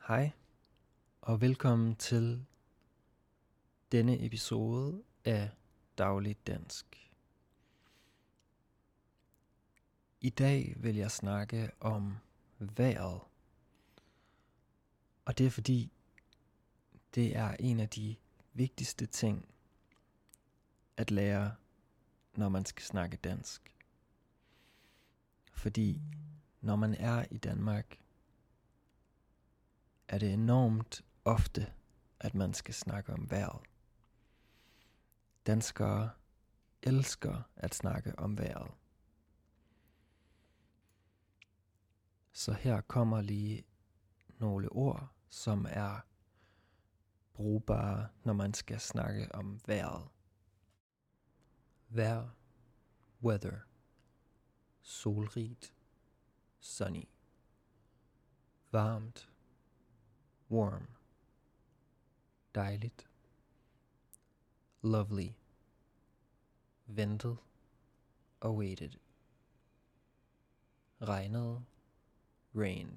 Hej og velkommen til denne episode af Dagligt Dansk. I dag vil jeg snakke om vejret, og det er fordi det er en af de vigtigste ting at lære, når man skal snakke dansk. Fordi når man er i Danmark, er det enormt ofte, at man skal snakke om vejret. Danskere elsker at snakke om vejret. Så her kommer lige nogle ord, som er brugbare, når man skal snakke om vejret. Vejr, weather, solrigt, sunny. Varmt, warm. Dejligt, lovely. Ventet, awaited. Regnet, rained.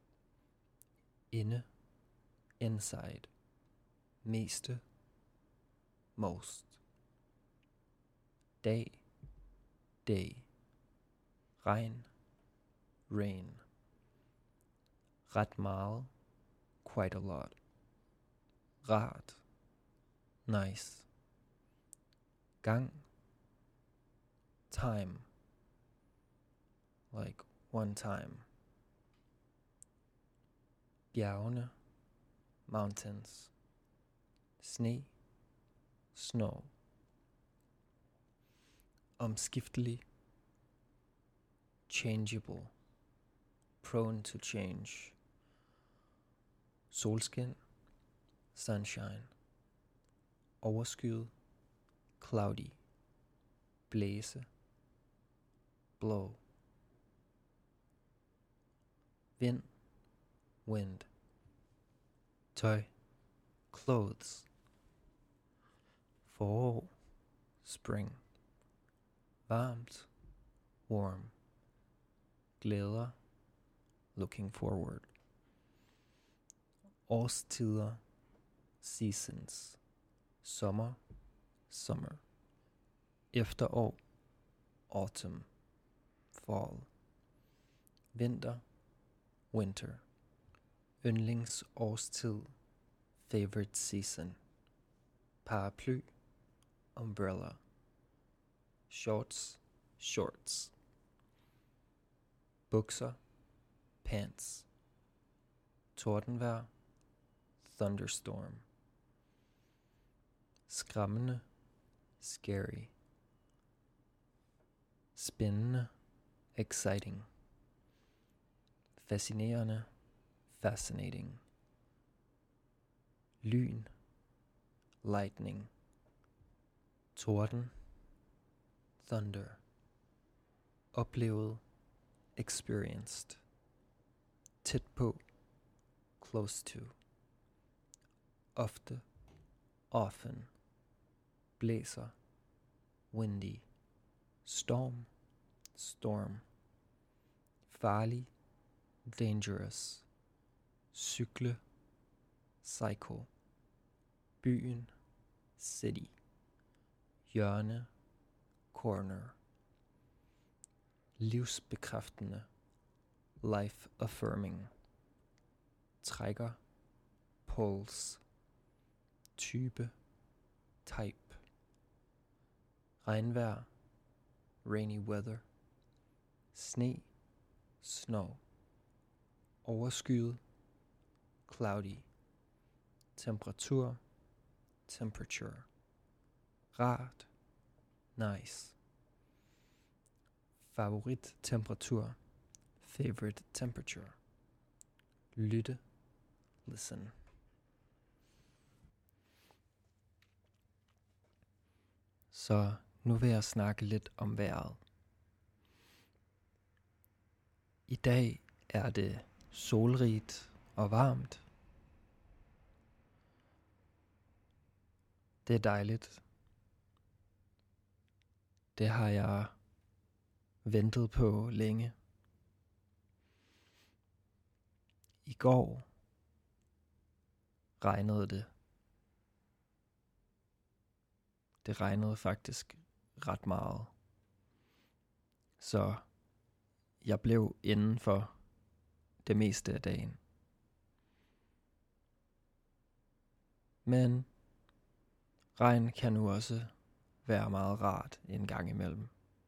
Inde, inside. Meste, most. Dag, day. Regn, rain. Ret meget, quite a lot. Rart, nice. Gang, time, like one time. Bjergene, mountains. Sne, snow. Omskiftelig, changeable, prone to change. Solskin, sunshine. Overskyet, cloudy. Blæse, blow. Vind, wind. Tøj, clothes. Forår, spring. Varmt, warm. Glæder, looking forward. Årstider, seasons. Sommer, summer. Efterår, autumn, fall. Vinter, winter. Yndlingsårstid, favorite season. Paraply, umbrella. Shorts, shorts. Bukser, pants. Tordenvejr, thunderstorm. Skræmmende, scary. Spændende, exciting. Fascinerende, fascinating. Lyn, lightning. Torden, thunder. Oplevet, experienced. Tæt på, close to. Ofte, often. Blæser, windy. Storm, storm. Farlig, dangerous. Cykle, cycle. Byen, city. Hjørne, corner. Livsbekræftende, life affirming. Trækker, pulse. Type, type. Regnvejr, rainy weather. Sne, snow. Overskyet, cloudy. Temperatur, temperature. Rart, nice. Favorit temperatur, favorite temperature. Lytte, listen. Så nu vil jeg snakke lidt om vejret. I dag er det solrigt og varmt. Det er dejligt. Det har jeg ventet på længe. I går regnede det. Det regnede faktisk ret meget. Så jeg blev indenfor det meste af dagen. Men regn kan nu også være meget rart en gang imellem.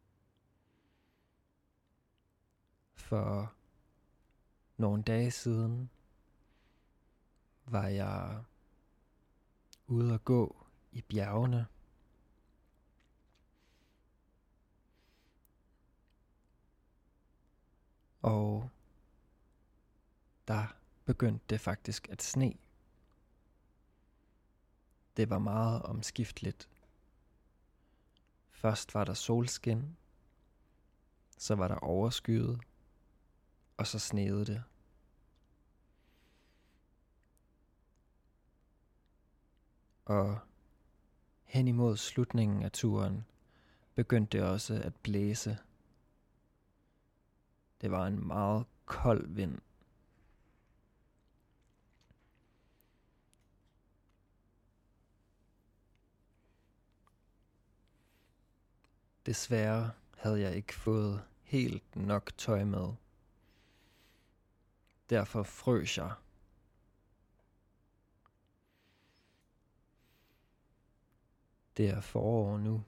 For nogle dage siden var jeg ude at gå i bjergene. Og der begyndte det faktisk at sne. Det var meget omskifteligt. Først var der solskin, så var der overskyet, og så sneede det. Og hen imod slutningen af turen begyndte det også at blæse. Det var en meget kold vind. Desværre havde jeg ikke fået helt nok tøj med. Derfor frøs jeg. Det er forår nu.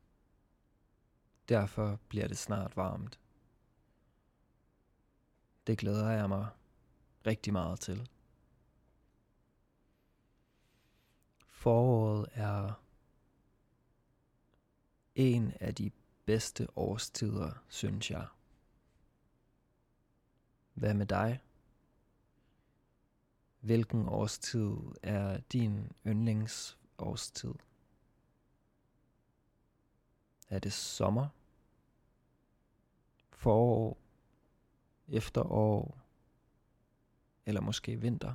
Derfor bliver det snart varmt. Det glæder jeg mig rigtig meget til. Foråret er en af de bedste årstider, synes jeg. Hvad med dig? Hvilken årstid er din yndlingsårstid? Er det sommer? Forår? Efterår? Eller måske vinter?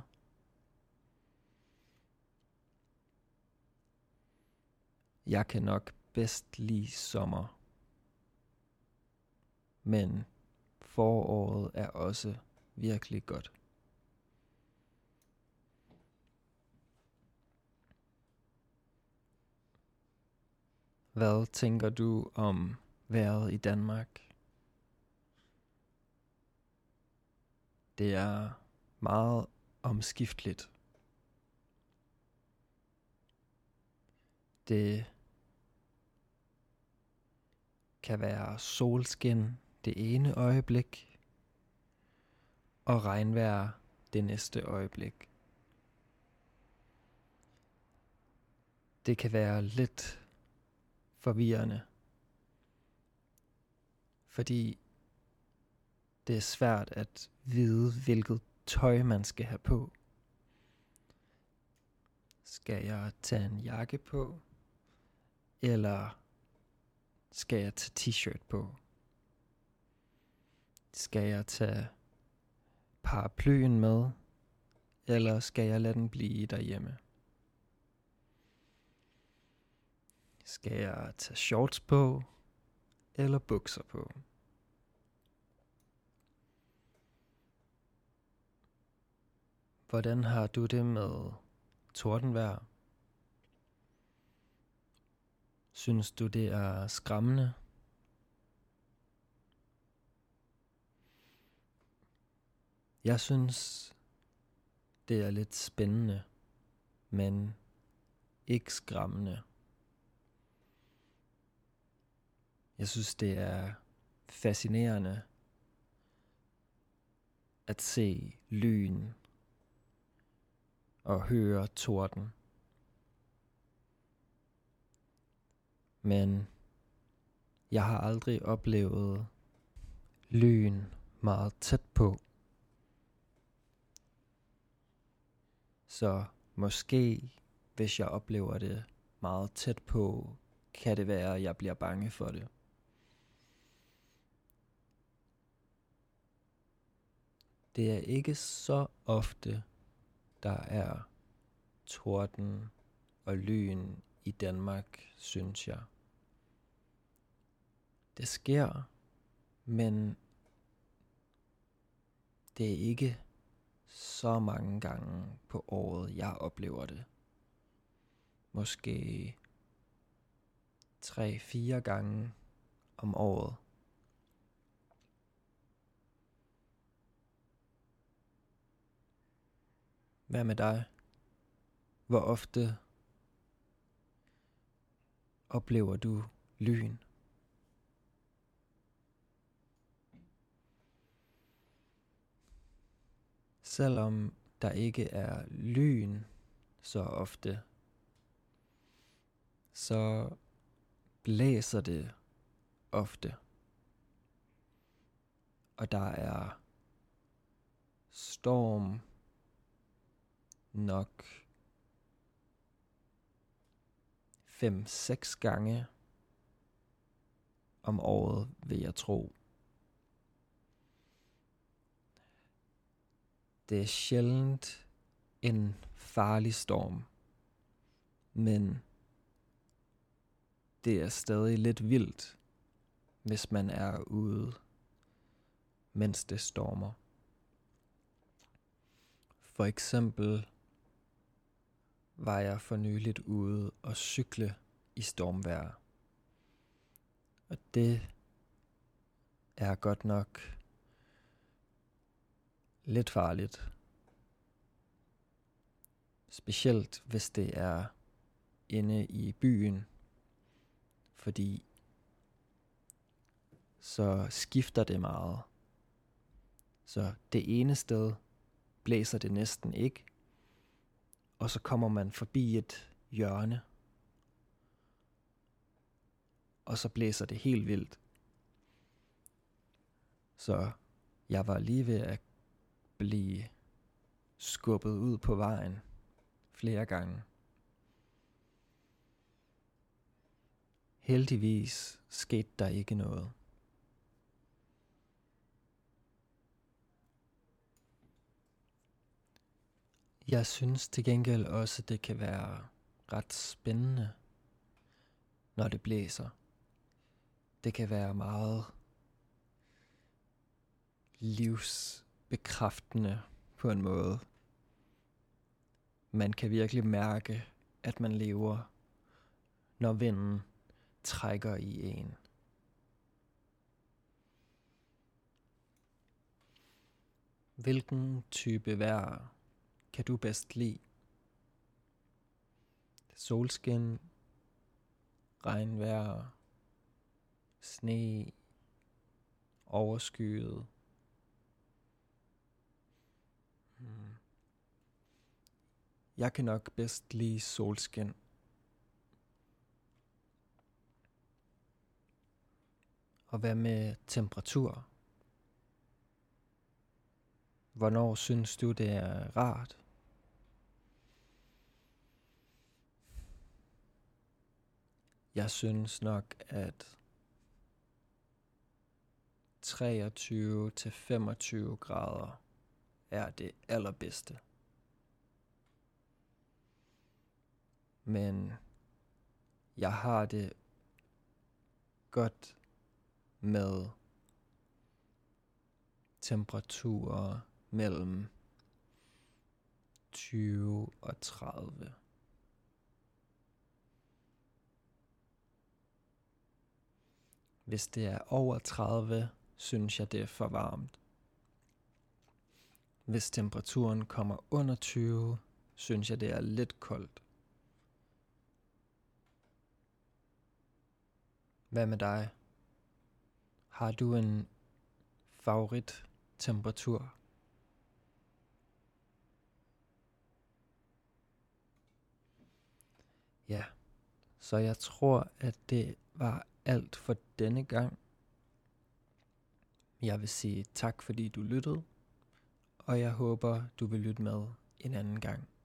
Jeg kan nok bedst lide sommer. Men foråret er også virkelig godt. Hvad tænker du om vejret i Danmark? Det er meget omskifteligt. Det kan være solskin det ene øjeblik, og regnvejr det næste øjeblik. Det kan være lidt forvirrende, fordi det er svært at vide, hvilket tøj man skal have på. Skal jeg tage en jakke på, eller skal jeg tage t-shirt på? Skal jeg tage paraplyen med, eller skal jeg lade den blive derhjemme? Skal jeg tage shorts på, eller bukser på? Hvordan har du det med tordenvejr? Synes du, det er skræmmende? Jeg synes, det er lidt spændende, men ikke skræmmende. Jeg synes, det er fascinerende at se lyn og høre torden. Men jeg har aldrig oplevet lyn meget tæt på. Så måske, hvis jeg oplever det meget tæt på, kan det være, at jeg bliver bange for det. Det er ikke så ofte, der er torden og lyn i Danmark, synes jeg. Det sker, men det er ikke så mange gange på året, jeg oplever det. Måske 3-4 gange om året. Hvad med dig? Hvor ofte oplever du lyn? Selvom der ikke er lyn så ofte, så blæser det ofte. Og der er storm nok 5-6 gange om året, vil jeg tro. Det er sjældent en farlig storm, men det er stadig lidt vildt, hvis man er ude, mens det stormer. For eksempel var jeg for nyligt ude og cykle i stormvejr. Og det er godt nok lidt farligt. Specielt hvis det er inde i byen, fordi så skifter det meget. Så det ene sted blæser det næsten ikke, og så kommer man forbi et hjørne, og så blæser det helt vildt. Så jeg var lige ved at blive skubbet ud på vejen flere gange. Heldigvis skete der ikke noget. Jeg synes til gengæld også, det kan være ret spændende, når det blæser. Det kan være meget livsbekræftende på en måde. Man kan virkelig mærke, at man lever, når vinden trækker i en. Hvilken type vejr kan du bedst lide? Solskin, regnvejr, sne, overskyet. Jeg kan nok bedst lide solskin. Og hvad med temperatur? Hvornår synes du, det er rart? Jeg synes nok, at 23-25 grader er det allerbedste. Men jeg har det godt med temperaturer mellem 20 og 30. Hvis det er over 30, synes jeg, det er for varmt. Hvis temperaturen kommer under 20, synes jeg, det er lidt koldt. Hvad med dig? Har du en favorit temperatur? Ja, så jeg tror, at det var alt for denne gang. Jeg vil sige tak, fordi du lyttede, og jeg håber, du vil lytte med en anden gang.